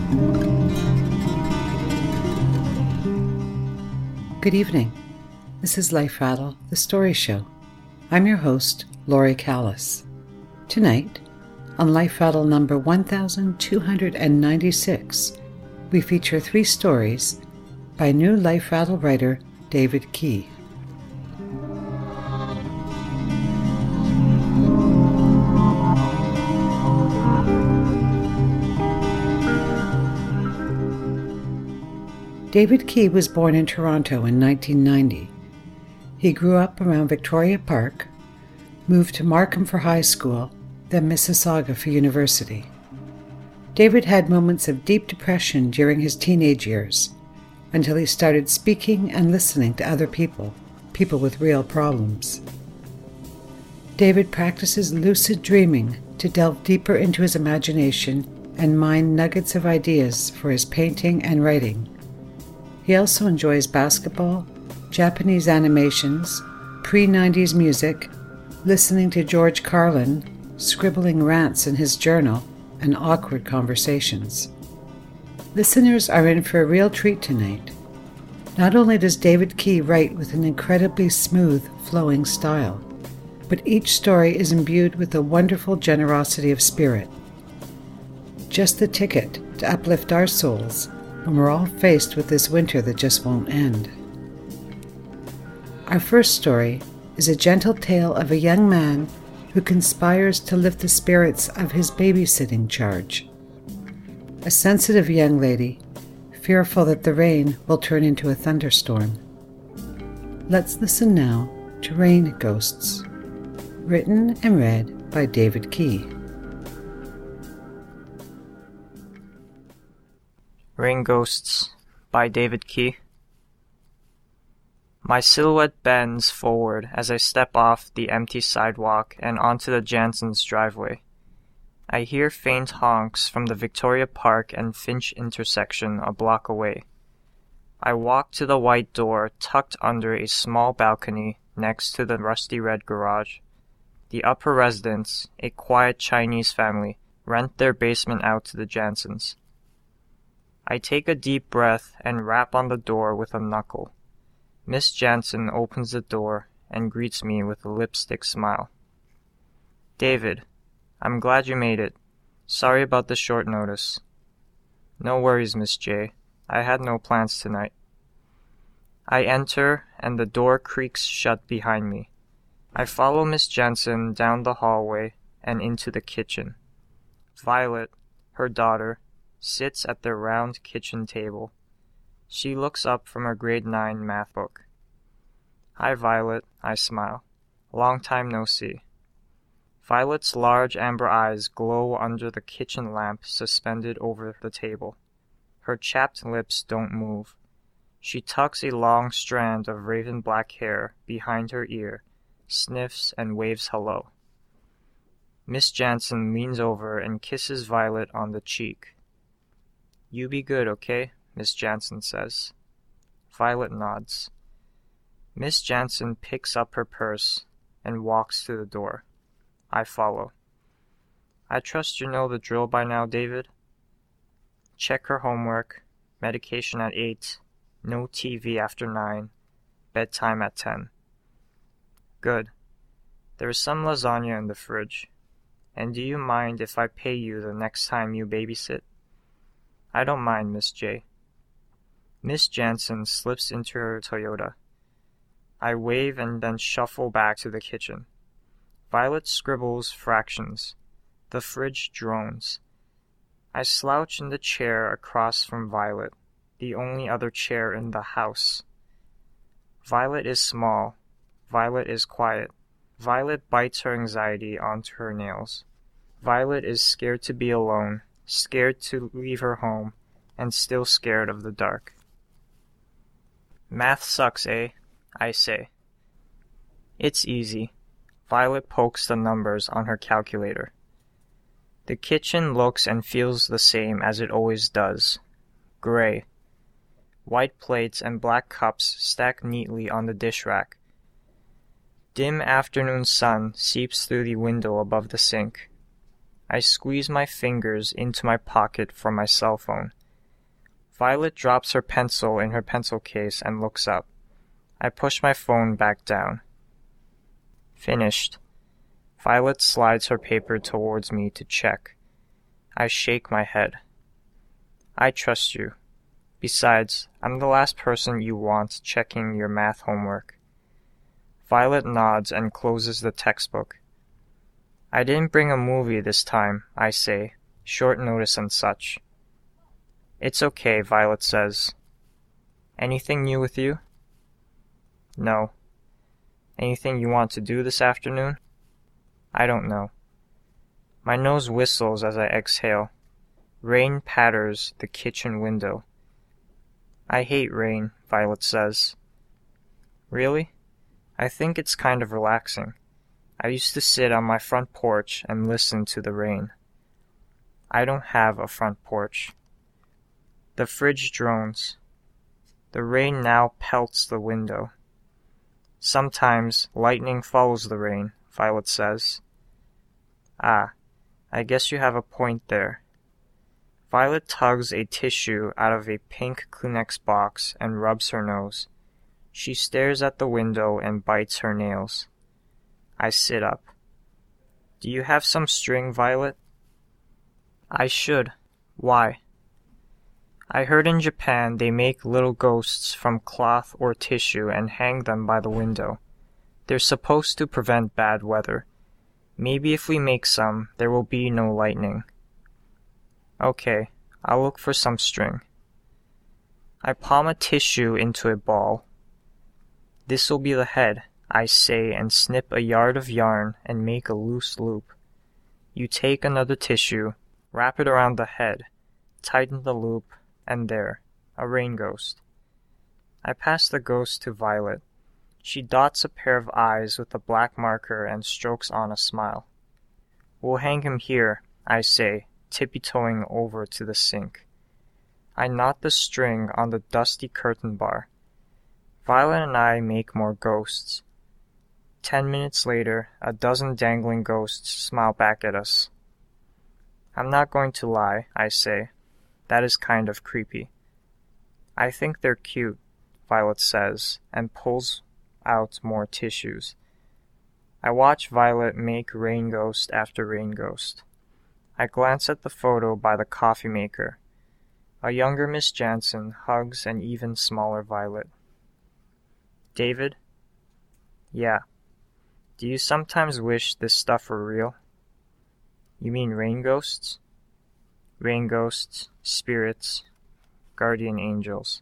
Good evening. This is Life Rattle, the story show. I'm your host, Lori Callis. Tonight, on Life Rattle number 1296, we feature 3 stories by new Life Rattle writer David Key. David Key was born in Toronto in 1990. He grew up around Victoria Park, moved to Markham for high school, then Mississauga for university. David had moments of deep depression during his teenage years, until he started speaking and listening to other people with real problems. David practices lucid dreaming to delve deeper into his imagination and mine nuggets of ideas for his painting and writing. He also enjoys basketball, Japanese animations, pre-90s music, listening to George Carlin, scribbling rants in his journal, and awkward conversations. Listeners are in for a real treat tonight. Not only does David Key write with an incredibly smooth, flowing style, but each story is imbued with a wonderful generosity of spirit. Just the ticket to uplift our souls when we're all faced with this winter that just won't end. Our first story is a gentle tale of a young man who conspires to lift the spirits of his babysitting charge. A sensitive young lady, fearful that the rain will turn into a thunderstorm. Let's listen now to Rain Ghosts, written and read by David Key. Rain Ghosts by David Key. My silhouette bends forward as I step off the empty sidewalk and onto the Jansons' driveway. I hear faint honks from the Victoria Park and Finch intersection a block away. I walk to the white door tucked under a small balcony next to the rusty red garage. The upper residents, a quiet Chinese family, rent their basement out to the Jansons. I take a deep breath and rap on the door with a knuckle. Miss Jansen opens the door and greets me with a lipstick smile. David, I'm glad you made it. Sorry about the short notice. No worries, Miss J. I had no plans tonight. I enter and the door creaks shut behind me. I follow Miss Jansen down the hallway and into the kitchen. Violet, her daughter, sits at the round kitchen table. She looks up from her grade 9 math book. Hi, Violet, I smile. Long time no see. Violet's large amber eyes glow under the kitchen lamp suspended over the table. Her chapped lips don't move. She tucks a long strand of raven black hair behind her ear, sniffs and waves hello. Miss Jansen leans over and kisses Violet on the cheek. You be good, okay? Miss Jansen says. Violet nods. Miss Jansen picks up her purse and walks to the door. I follow. I trust you know the drill by now, David. Check her homework, medication at 8, no TV after 9, bedtime at 10. Good. There is some lasagna in the fridge. And do you mind if I pay you the next time you babysit? I don't mind, Miss J. Miss Jansen slips into her Toyota. I wave and then shuffle back to the kitchen. Violet scribbles fractions. The fridge drones. I slouch in the chair across from Violet, the only other chair in the house. Violet is small. Violet is quiet. Violet bites her anxiety onto her nails. Violet is scared to be alone, scared to leave her home, and still scared of the dark. Math sucks, eh? I say. It's easy. Violet pokes the numbers on her calculator. The kitchen looks and feels the same as it always does. Gray. White plates and black cups stacked neatly on the dish rack. Dim afternoon sun seeps through the window above the sink. I squeeze my fingers into my pocket for my cell phone, Violet drops her pencil in her pencil case and looks up. I push my phone back down. Finished. Violet slides her paper towards me to check. I shake my head. I trust you. Besides, I'm the last person you want checking your math homework. Violet nods and closes the textbook. I didn't bring a movie this time, I say, short notice and such. It's okay, Violet says. Anything new with you? No. Anything you want to do this afternoon? I don't know. My nose whistles as I exhale. Rain patters the kitchen window. I hate rain, Violet says. Really? I think it's kind of relaxing. I used to sit on my front porch and listen to the rain. I don't have a front porch. The fridge drones. The rain now pelts the window. Sometimes lightning follows the rain, Violet says. Ah, I guess you have a point there. Violet tugs a tissue out of a pink Kleenex box and rubs her nose. She stares at the window and bites her nails. I sit up. Do you have some string, Violet? I should. Why? I heard in Japan they make little ghosts from cloth or tissue and hang them by the window. They're supposed to prevent bad weather. Maybe if we make some, there will be no lightning. Okay, I'll look for some string. I palm a tissue into a ball. This'll be the head, I say, and snip a yard of yarn and make a loose loop. You take another tissue, wrap it around the head, tighten the loop, and there, a rain ghost. I pass the ghost to Violet. She dots a pair of eyes with a black marker and strokes on a smile. We'll hang him here, I say, tippy-toeing over to the sink. I knot the string on the dusty curtain bar. Violet and I make more ghosts. 10 minutes later, a dozen dangling ghosts smile back at us. I'm not going to lie, I say. That is kind of creepy. I think they're cute, Violet says, and pulls out more tissues. I watch Violet make rain ghost after rain ghost. I glance at the photo by the coffee maker. A younger Miss Jansen hugs an even smaller Violet. David? Yeah. Do you sometimes wish this stuff were real? You mean rain ghosts? Rain ghosts, spirits, guardian angels.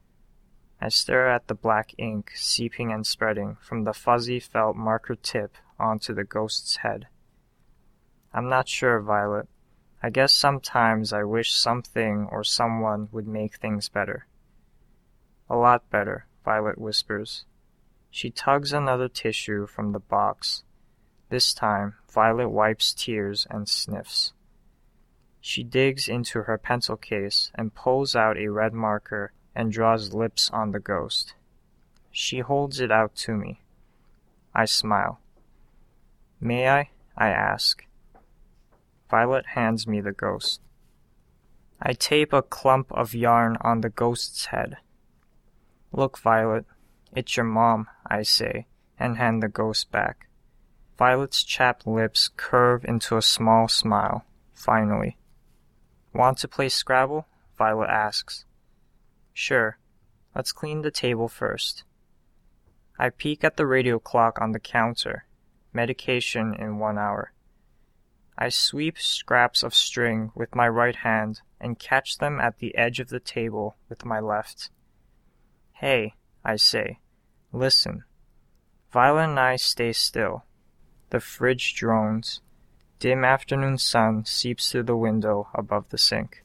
I stare at the black ink seeping and spreading from the fuzzy felt marker tip onto the ghost's head. I'm not sure, Violet. I guess sometimes I wish something or someone would make things better. A lot better, Violet whispers. She tugs another tissue from the box. This time, Violet wipes tears and sniffs. She digs into her pencil case and pulls out a red marker and draws lips on the ghost. She holds it out to me. I smile. May I ask. Violet hands me the ghost. I tape a clump of yarn on the ghost's head. Look, Violet, it's your mom, I say, and hand the ghost back. Violet's chapped lips curve into a small smile, finally. Want to play Scrabble? Violet asks. Sure. Let's clean the table first. I peek at the radio clock on the counter. Medication in 1 hour. I sweep scraps of string with my right hand and catch them at the edge of the table with my left. Hey, I say, listen. Violet and I stay still. The fridge drones. Dim afternoon sun seeps through the window above the sink.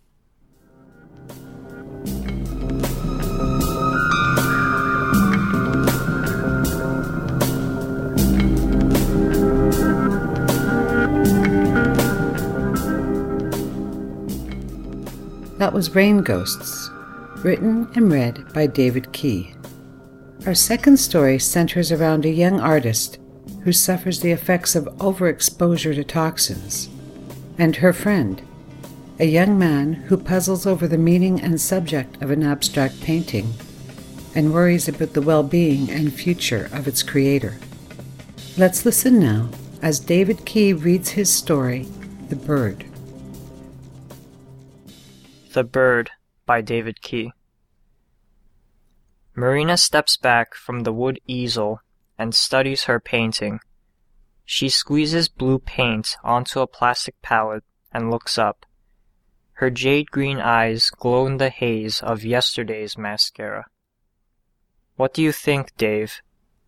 That was Rain Ghosts, written and read by David Key. Our second story centers around a young artist who suffers the effects of overexposure to toxins, and her friend, a young man who puzzles over the meaning and subject of an abstract painting and worries about the well-being and future of its creator. Let's listen now as David Key reads his story, The Bird. The Bird by David Key. Marina steps back from the wood easel and studies her painting. She squeezes blue paint onto a plastic palette and looks up. Her jade-green eyes glow in the haze of yesterday's mascara. "What do you think, Dave?"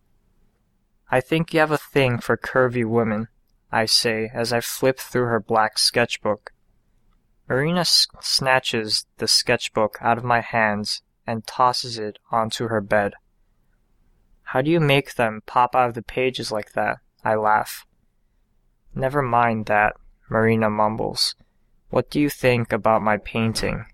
"I think you have a thing for curvy women," I say as I flip through her black sketchbook. Marina snatches the sketchbook out of my hands and tosses it onto her bed. "How do you make them pop out of the pages like that?" I laugh. "Never mind that," Marina mumbles. "What do you think about my painting?"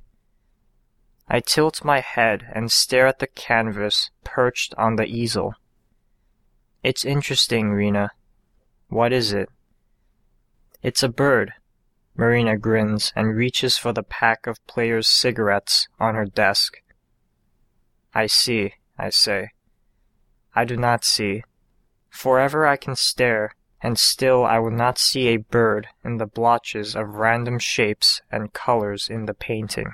I tilt my head and stare at the canvas perched on the easel. "It's interesting, Rena." "What is it?" "It's a bird." Marina grins and reaches for the pack of Player's cigarettes on her desk. "I see," I say. I do not see. Forever I can stare, and still I will not see a bird in the blotches of random shapes and colors in the painting.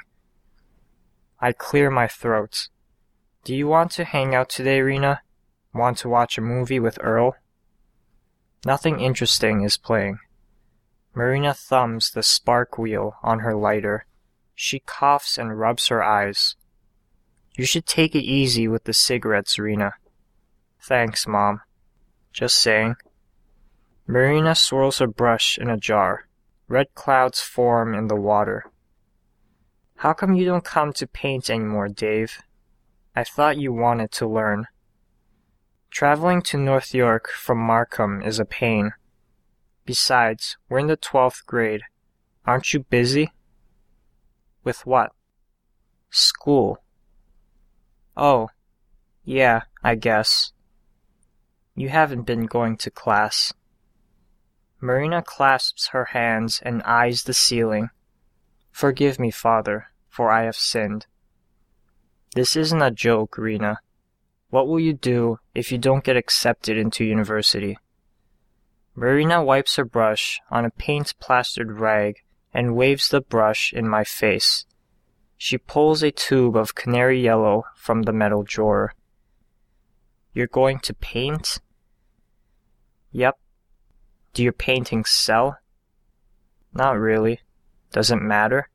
I clear my throat. "Do you want to hang out today, Rena? Want to watch a movie with Earl?" Nothing interesting is playing. Marina thumbs the spark wheel on her lighter. She coughs and rubs her eyes. "You should take it easy with the cigarettes, Rena." "Thanks, Mom." "Just saying." Marina swirls her brush in a jar. Red clouds form in the water. "How come you don't come to paint anymore, Dave? I thought you wanted to learn." "Traveling to North York from Markham is a pain. Besides, we're in the 12th grade. Aren't you busy?" "With what?" "School." "Oh, yeah, I guess." "You haven't been going to class." Marina clasps her hands and eyes the ceiling. "Forgive me, Father, for I have sinned." "This isn't a joke, Rena. What will you do if you don't get accepted into university?" Marina wipes her brush on a paint-plastered rag and waves the brush in my face. She pulls a tube of canary yellow from the metal drawer. "You're going to paint?" "Yep." "Do your paintings sell?" "Not really. Does it matter?"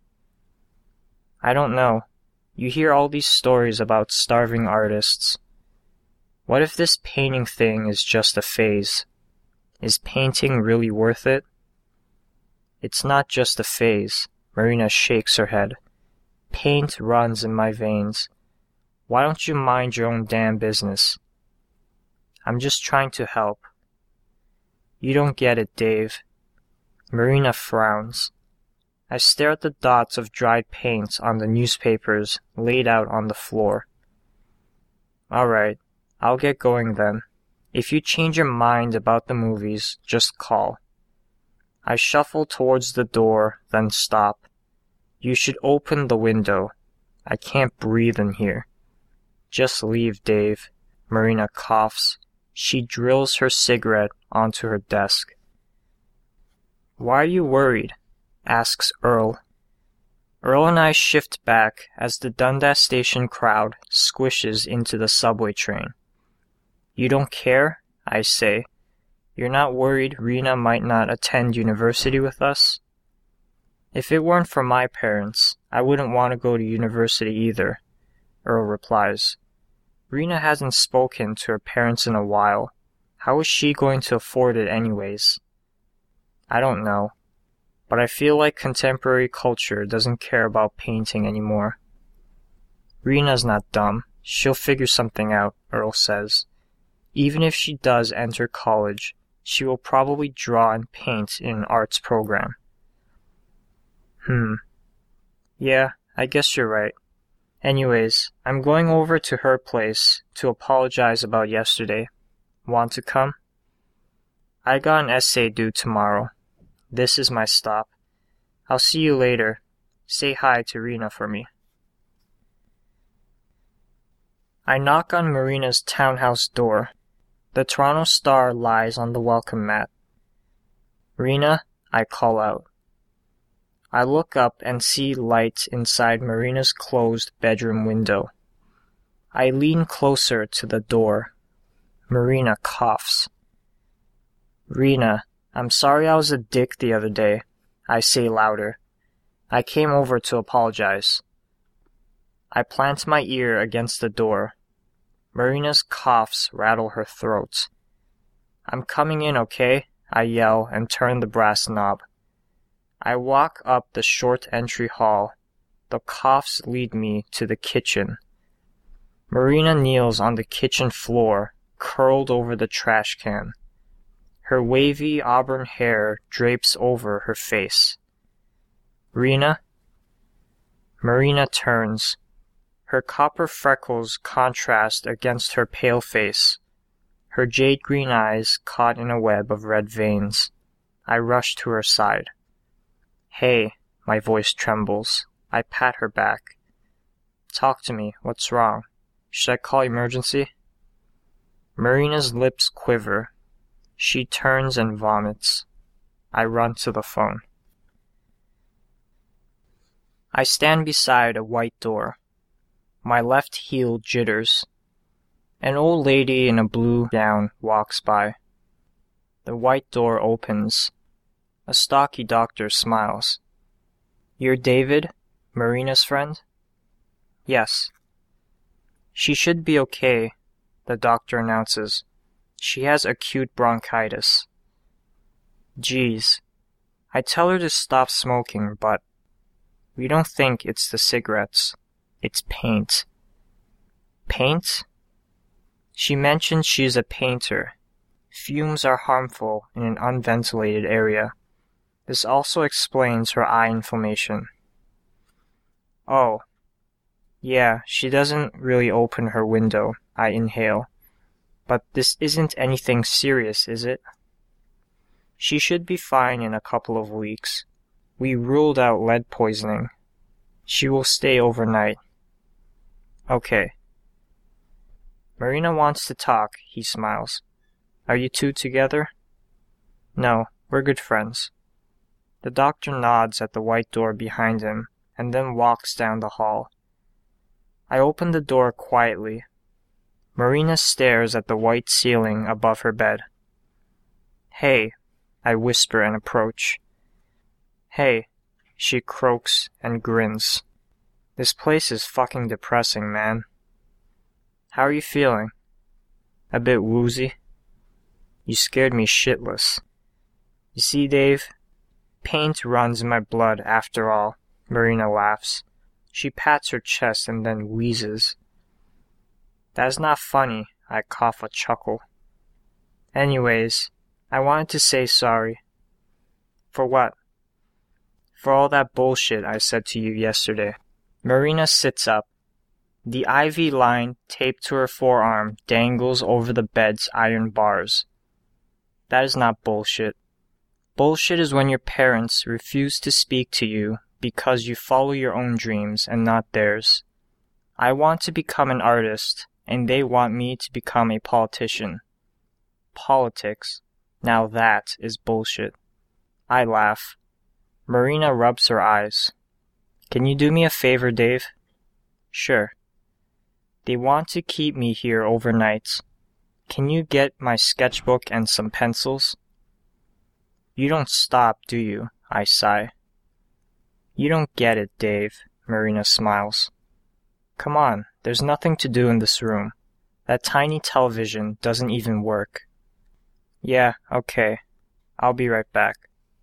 "I don't know. You hear all these stories about starving artists. What if this painting thing is just a phase? Is painting really worth it?" "It's not just a phase." Marina shakes her head. "Paint runs in my veins. Why don't you mind your own damn business?" "I'm just trying to help." "You don't get it, Dave." Marina frowns. I stare at the dots of dried paint on the newspapers laid out on the floor. "All right, I'll get going then. If you change your mind about the movies, just call." I shuffle towards the door, then stop. "You should open the window. I can't breathe in here." "Just leave, Dave." Marina coughs. She drills her cigarette onto her desk. "Why are you worried?" asks Earl. Earl and I shift back as the Dundas Station crowd squishes into the subway train. "You don't care?" I say. "You're not worried Rena might not attend university with us?" "If it weren't for my parents, I wouldn't want to go to university either," Earl replies. "Rena hasn't spoken to her parents in a while. How is she going to afford it anyways?" "I don't know. But I feel like contemporary culture doesn't care about painting anymore." "Rena's not dumb. She'll figure something out," Earl says. "Even if she does enter college, she will probably draw and paint in an arts program." Yeah, I guess you're right. Anyways, I'm going over to her place to apologize about yesterday. Want to come? I got an essay due tomorrow. This is my stop. I'll see you later. Say hi to Rena for me. I knock on Marina's townhouse door. The Toronto Star lies on the welcome mat. Rena, I call out. I look up and see light inside Marina's closed bedroom window. I lean closer to the door. Marina coughs. Rena, I'm sorry I was a dick the other day, I say louder. I came over to apologize. I plant my ear against the door. Marina's coughs rattle her throat. I'm coming in, okay? I yell and turn the brass knob. I walk up the short entry hall. The coughs lead me to the kitchen. Marina kneels on the kitchen floor, curled over the trash can. Her wavy auburn hair drapes over her face. Rena? Marina turns. Her copper freckles contrast against her pale face. Her jade-green eyes caught in a web of red veins. I rush to her side. Hey, my voice trembles. I pat her back. Talk to me. What's wrong? Should I call emergency? Marina's lips quiver. She turns and vomits. I run to the phone. I stand beside a white door. My left heel jitters. An old lady in a blue gown walks by. The white door opens. A stocky doctor smiles. You're David, Marina's friend? Yes. She should be okay, the doctor announces. She has acute bronchitis. Geez. I tell her to stop smoking, but we don't think it's the cigarettes. It's paint. Paint? She mentions she's a painter. Fumes are harmful in an unventilated area. This also explains her eye inflammation. Oh. Yeah, she doesn't really open her window. I inhale. But this isn't anything serious, is it? She should be fine in a couple of weeks. We ruled out lead poisoning. She will stay overnight. Okay. Marina wants to talk, he smiles. Are you two together? No, we're good friends. The doctor nods at the white door behind him and then walks down the hall. I open the door quietly. Marina stares at the white ceiling above her bed. Hey, I whisper and approach. Hey, she croaks and grins. This place is fucking depressing, man. How are you feeling? A bit woozy? You scared me shitless. You see, Dave? Paint runs in my blood after all, Marina laughs. She pats her chest and then wheezes. That's not funny, I cough a chuckle. Anyways, I wanted to say sorry. For what? For all that bullshit I said to you yesterday. Marina sits up. The IV line taped to her forearm dangles over the bed's iron bars. That is not bullshit. Bullshit is when your parents refuse to speak to you because you follow your own dreams and not theirs. I want to become an artist, and they want me to become a politician. Politics. Now that is bullshit. I laugh. Marina rubs her eyes. Can you do me a favor, Dave? Sure. They want to keep me here overnight. Can you get my sketchbook and some pencils? You don't stop, do you? I sigh. You don't get it, Dave, Marina smiles. Come on, there's nothing to do in this room. That tiny television doesn't even work. Yeah, okay. I'll be right back.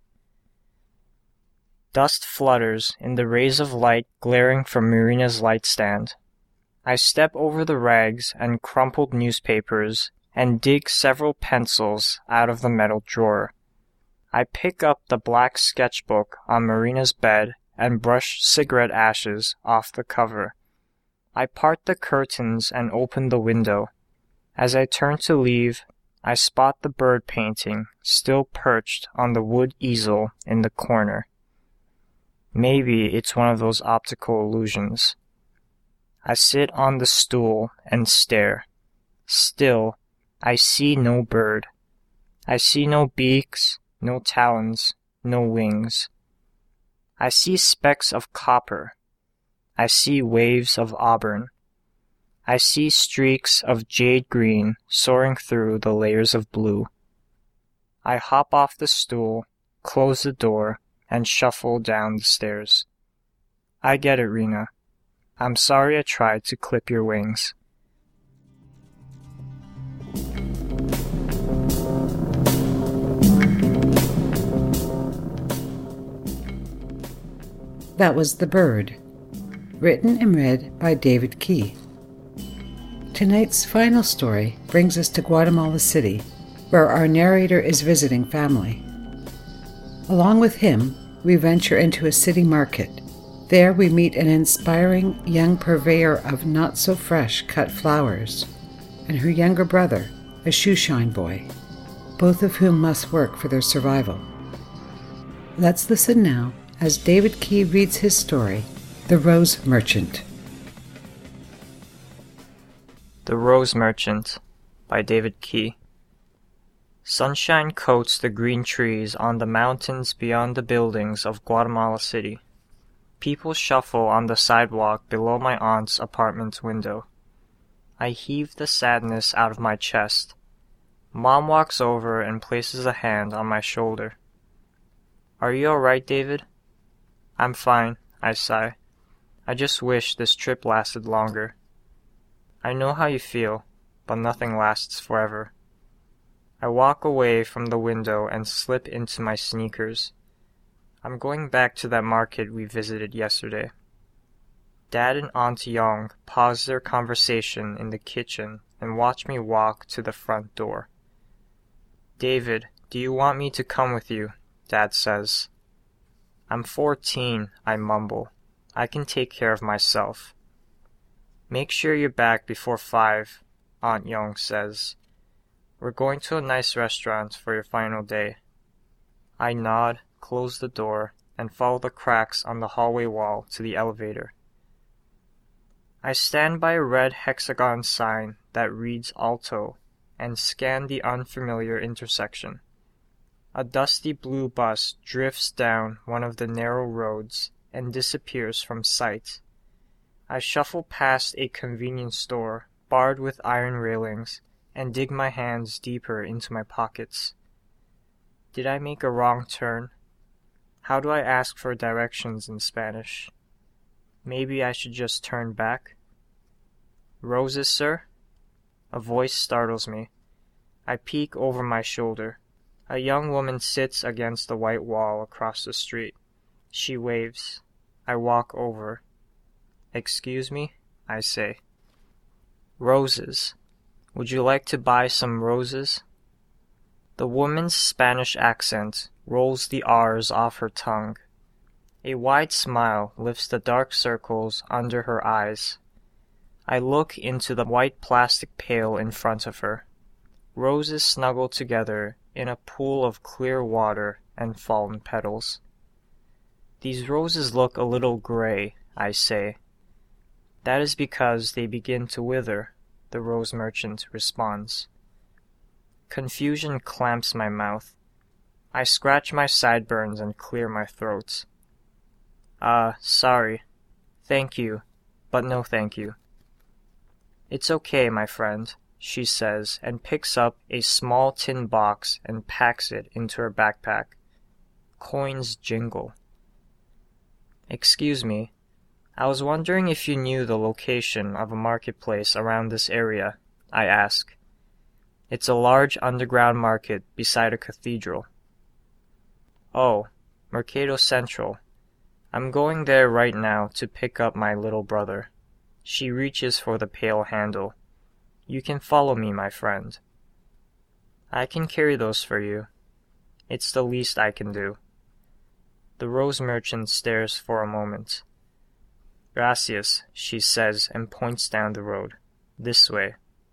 Dust flutters in the rays of light glaring from Marina's light stand. I step over the rags and crumpled newspapers and dig several pencils out of the metal drawer. I pick up the black sketchbook on Marina's bed and brush cigarette ashes off the cover. I part the curtains and open the window. As I turn to leave, I spot the bird painting still perched on the wood easel in the corner. Maybe it's one of those optical illusions. I sit on the stool and stare. Still, I see no bird. I see no beaks, no talons, no wings. I see specks of copper. I see waves of auburn. I see streaks of jade green soaring through the layers of blue. I hop off the stool, close the door, and shuffle down the stairs. I get it, Rena. I'm sorry I tried to clip your wings. That was The Bird, written and read by David Key. Tonight's final story brings us to Guatemala City, where our narrator is visiting family. Along with him, we venture into a city market. There we meet an inspiring young purveyor of not-so-fresh cut flowers, and her younger brother, a shoeshine boy, both of whom must work for their survival. Let's listen now as David Key reads his story, The Rose Merchant. The Rose Merchant by David Key. Sunshine coats the green trees on the mountains beyond the buildings of Guatemala City. People shuffle on the sidewalk below my aunt's apartment window. I heave the sadness out of my chest. Mom walks over and places a hand on my shoulder. "Are you all right, David?" "I'm fine," I sigh. "I just wish this trip lasted longer." "I know how you feel, but nothing lasts forever." I walk away from the window and slip into my sneakers. I'm going back to that market we visited yesterday. Dad and Aunt Young pause their conversation in the kitchen and watch me walk to the front door. "David, do you want me to come with you?" Dad says. "I'm 14, I mumble. "I can take care of myself." "Make sure you're back before 5, Aunt Young says. "We're going to a nice restaurant for your final day." I nod, close the door, and follow the cracks on the hallway wall to the elevator. I stand by a red hexagon sign that reads Alto and scan the unfamiliar intersection. A dusty blue bus drifts down one of the narrow roads and disappears from sight. I shuffle past a convenience store barred with iron railings and dig my hands deeper into my pockets. Did I make a wrong turn? How do I ask for directions in Spanish? Maybe I should just turn back. "Roses, sir?" A voice startles me. I peek over my shoulder. A young woman sits against the white wall across the street. She waves. I walk over. "Excuse me?" I say. "Roses. Would you like to buy some roses?" The woman's Spanish accent rolls the R's off her tongue. A wide smile lifts the dark circles under her eyes. I look into the white plastic pail in front of her. Roses snuggle together in a pool of clear water and fallen petals. "These roses look a little gray," I say. "That is because they begin to wither," the rose merchant responds. Confusion clamps my mouth. I scratch my sideburns and clear my throat. Sorry. Thank you, but no thank you." "It's okay, my friend," she says, and picks up a small tin box and packs it into her backpack. Coins jingle. "Excuse me, I was wondering if you knew the location of a marketplace around this area," I ask. "It's a large underground market beside a cathedral." "Oh, Mercado Central. I'm going there right now to pick up my little brother." She reaches for the pail handle. "You can follow me, my friend." "I can carry those for you. It's the least I can do." The rose merchant stares for a moment. "Gracias," she says and points down the road. "This way."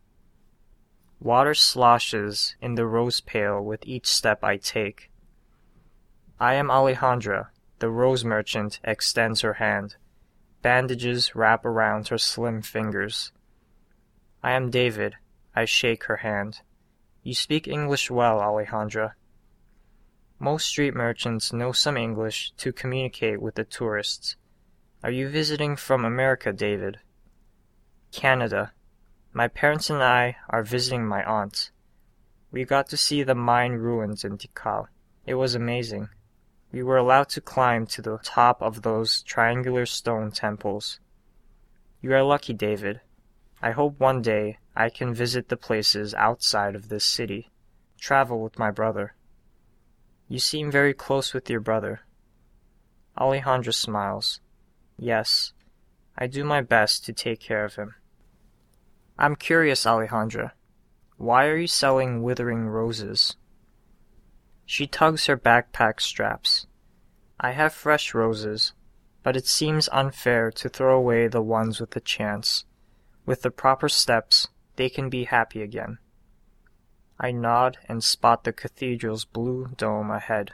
Water sloshes in the rose pail with each step I take. "I am Alejandra. The rose merchant extends her hand. Bandages wrap around her slim fingers. I am David. I shake her hand. You speak English well, Alejandra. Most street merchants know some English to communicate with the tourists. Are you visiting from America, David? Canada. My parents and I are visiting my aunt. We got to see the Mayan ruins in Tikal. It was amazing. We were allowed to climb to the top of those triangular stone temples. You are lucky, David. I hope one day I can visit the places outside of this city, travel with my brother. You seem very close with your brother. Alejandra smiles. Yes, I do my best to take care of him. I'm curious, Alejandra. Why are you selling withering roses? She tugs her backpack straps. I have fresh roses, but it seems unfair to throw away the ones with a chance. With the proper steps, they can be happy again. I nod and spot the cathedral's blue dome ahead.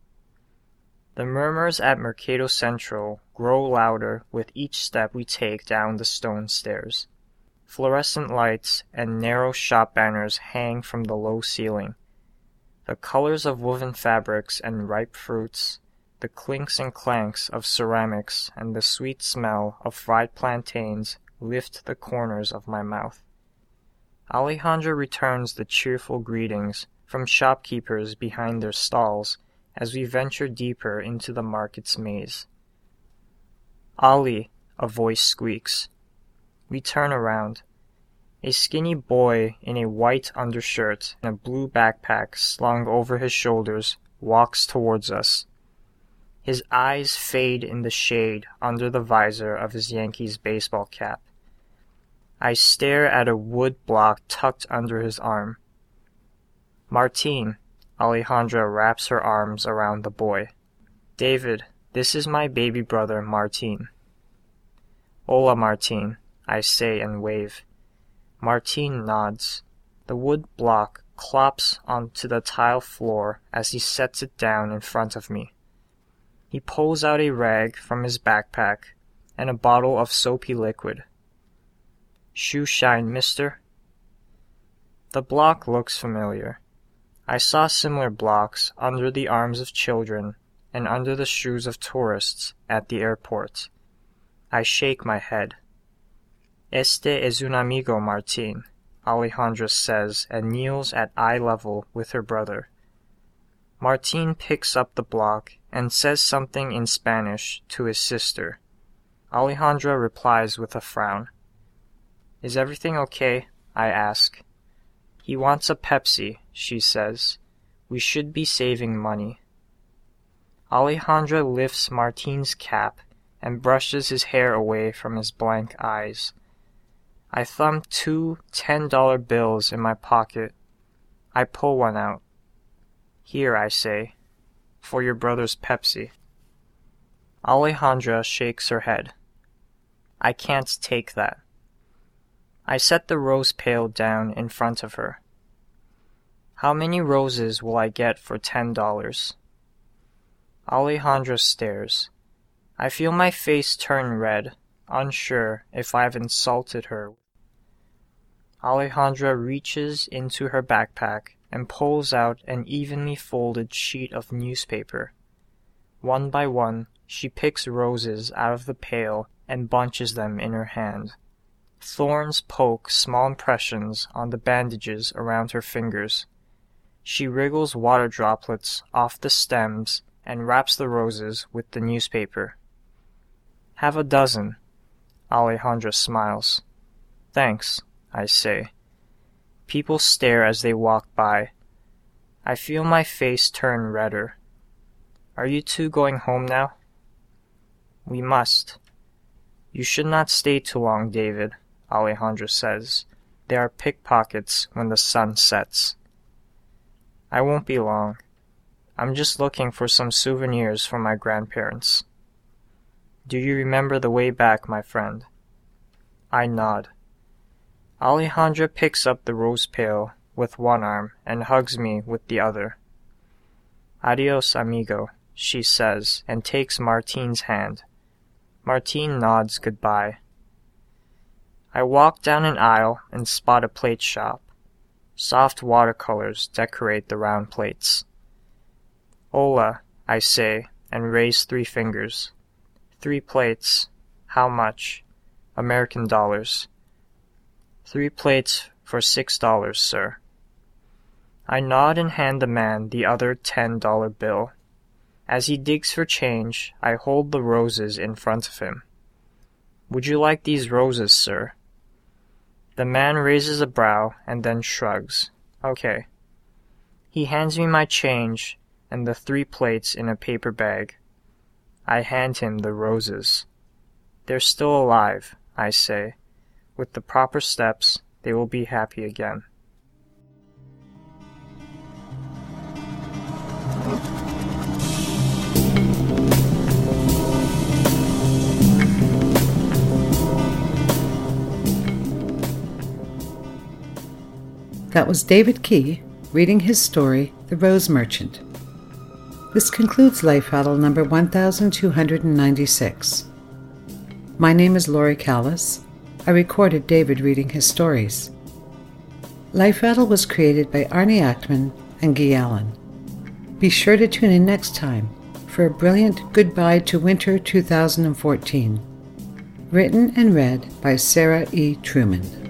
The murmurs at Mercado Central grow louder with each step we take down the stone stairs. Fluorescent lights and narrow shop banners hang from the low ceiling. The colors of woven fabrics and ripe fruits, the clinks and clanks of ceramics, and the sweet smell of fried plantains lift the corners of my mouth. Alejandra returns the cheerful greetings from shopkeepers behind their stalls as we venture deeper into the market's maze. Ali, a voice squeaks. We turn around. A skinny boy in a white undershirt and a blue backpack slung over his shoulders walks towards us. His eyes fade in the shade under the visor of his Yankees baseball cap. I stare at a wood block tucked under his arm. Martín, Alejandra wraps her arms around the boy. David, this is my baby brother Martín. Hola, Martín, I say and wave. Martín nods. The wood block clops onto the tile floor as he sets it down in front of me. He pulls out a rag from his backpack and a bottle of soapy liquid. Shoe shine, mister? The block looks familiar. I saw similar blocks under the arms of children and under the shoes of tourists at the airport. I shake my head. Este es un amigo, Martín, Alejandra says and kneels at eye level with her brother. Martín picks up the block and says something in Spanish to his sister. Alejandra replies with a frown. Is everything okay? I ask. He wants a Pepsi, she says. We should be saving money. Alejandra lifts Martín's cap and brushes his hair away from his blank eyes. I thumb 2 $10 bills in my pocket. I pull one out. Here, I say, for your brother's Pepsi. Alejandra shakes her head. I can't take that. I set the rose pail down in front of her. How many roses will I get for $10? Alejandra stares. I feel my face turn red, unsure if I've insulted her. Alejandra reaches into her backpack and pulls out an evenly folded sheet of newspaper. One by one, she picks roses out of the pail and bunches them in her hand. Thorns poke small impressions on the bandages around her fingers. She wriggles water droplets off the stems and wraps the roses with the newspaper. Have a dozen. Alejandra smiles. Thanks, I say. People stare as they walk by. I feel my face turn redder. Are you two going home now? We must. You should not stay too long, David, Alejandra says. There are pickpockets when the sun sets. I won't be long. I'm just looking for some souvenirs for my grandparents. Do you remember the way back, my friend? I nod. Alejandra picks up the rose pail with one arm and hugs me with the other. Adios, amigo, she says, and takes Martine's hand. Martine nods goodbye. I walk down an aisle and spot a plate shop. Soft watercolors decorate the round plates. Hola, I say, and raise 3 fingers. 3 plates. How much? American dollars. 3 plates for $6, sir. I nod and hand the man the other $10 bill. As he digs for change, I hold the roses in front of him. Would you like these roses, sir? The man raises a brow and then shrugs. Okay. He hands me my change and the 3 plates in a paper bag. I hand him the roses. They're still alive, I say. With the proper steps, they will be happy again. That was David Key reading his story, The Rose Merchant. This concludes Life Rattle number 1296. My name is Lori Callis. I recorded David reading his stories. Life Rattle was created by Arnie Ackman and Guy Allen. Be sure to tune in next time for a brilliant Goodbye to Winter 2014. Written and read by Sarah E. Truman.